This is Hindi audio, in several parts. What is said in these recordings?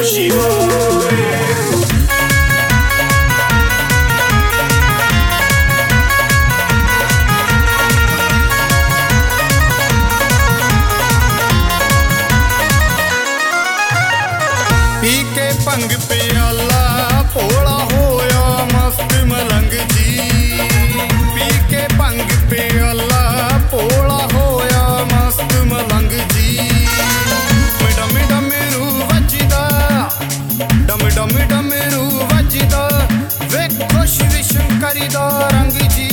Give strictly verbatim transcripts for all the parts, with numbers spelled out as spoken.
शिवाय। पी के भंग प्याला भोला होया मस्त मलंग जी। पी के भंग प्याला भोला होया मस्त मलंग जी। डम डमरू वजदा डम डम डमरू वजदा वेखो शिव शंकरी दा रंग जी।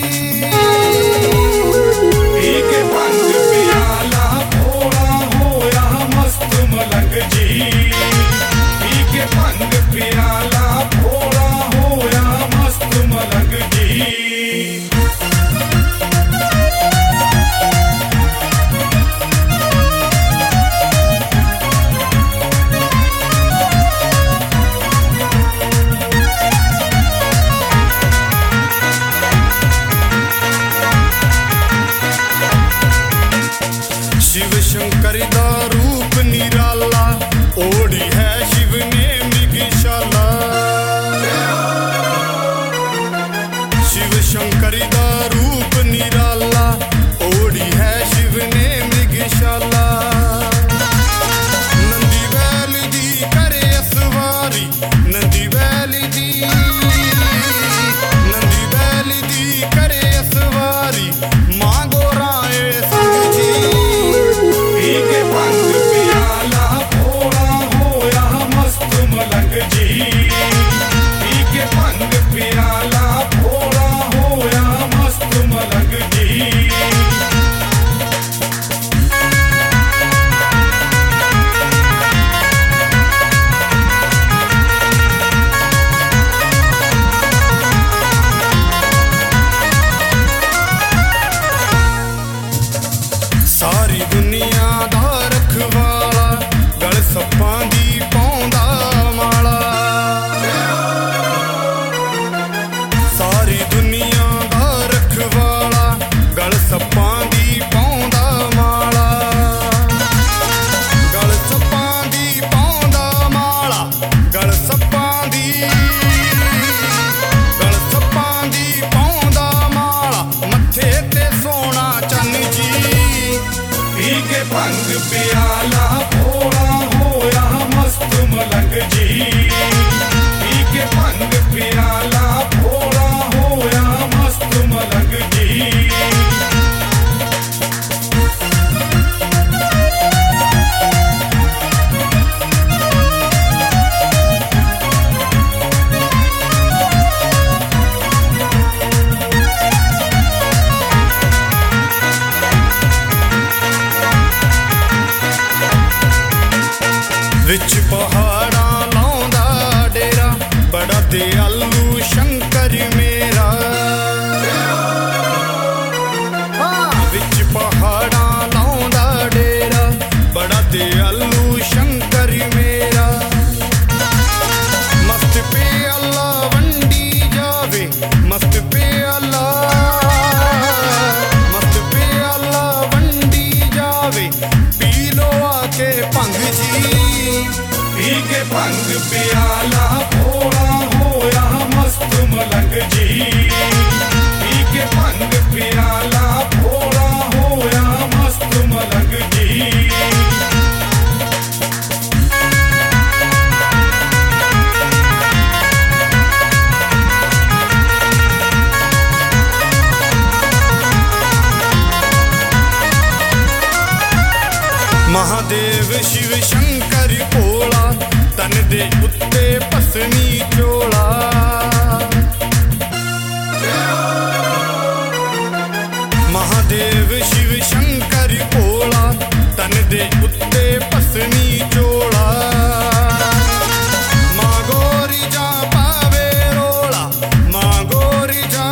पी के भंग प्याला भोला होया मस्त मलंग जी। पी के भंग प्याला भोला होया मस्त मलंग जी। शिव शंकर दा रूप निराला ओढ़ी है शिव ने मृगशाला। शिव शंकर दा रूप निराला ओढ़ी है शिव ने मृगशाला। नंदी बैल दी करे सवारी नंदी बैल दी नंदी बैल दी करे सवारी मां गोराए संग जी। पी के भंग प्याला भोला होया मस्त मलंग जी। पी के भंग प्याला भोला होया मस्त मलंग जी। सारी दुनिया दा रखवाला गल सप्पां दी पौंदा माला। सारी दुनिया दा रखवाला गल सप्पां दी पौंदा माला। गल सप्पां दी पौंदा माला गल सप्पां दी गल सप्पां दी पौंदा माला मत्थे ते सोना चन्न जी। पी के भंग प्याला भोला होया मस्त मलंग जी। पी के भंग प्याला भोला होया मस्त मलंग जी। विच पहाड़ा लाउंदा डेरा बड़ा दयालू शंकर मेरा। विच पहाड़ा लाउंदा डेरा बड़ा दयालू शंकर मेरा। मस्त प्याला वंडी जावे मस्त प्याला मस्त प्याला वंडी जावे पी लो आके भंग जी। पी के भंग प्याला भोला होया मस्त मलंग जी। पी के भंग प्याला भोला होया मस्त मलंग जी। महादेव शिव शंकर भोला तन दे उत्ते भस्मी चोला। महादेव शिव शंकर भोला तन दे उत्ते भस्मी चोला। मां गोरी जा पावे रोला मां गोरी जा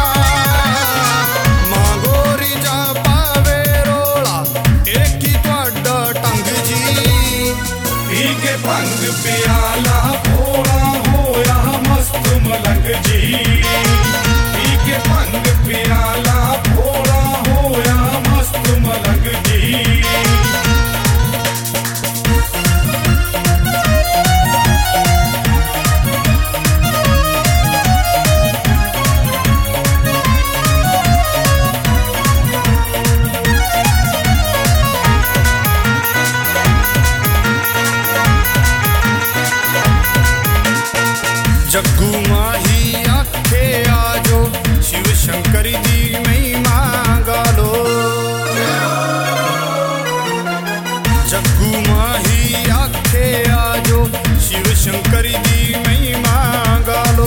मां गोरी जा पावे रोला एक ही तुहाडा टंग जी। पी के भंग प्याला भोला होया मस्त मलंग जी। पी के भंग प्याला भोला होया मस्त मलंग जी। आजो शिव शंकर दी महिमा गालो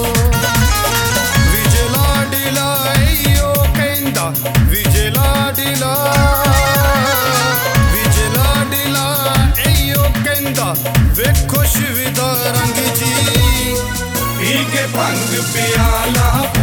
विजय लाडीला एयो कहंदा विजय लाडीला विजय लाडीला एयो कहंदा वेखो शिव दा रंग जी पी के भंग प्याला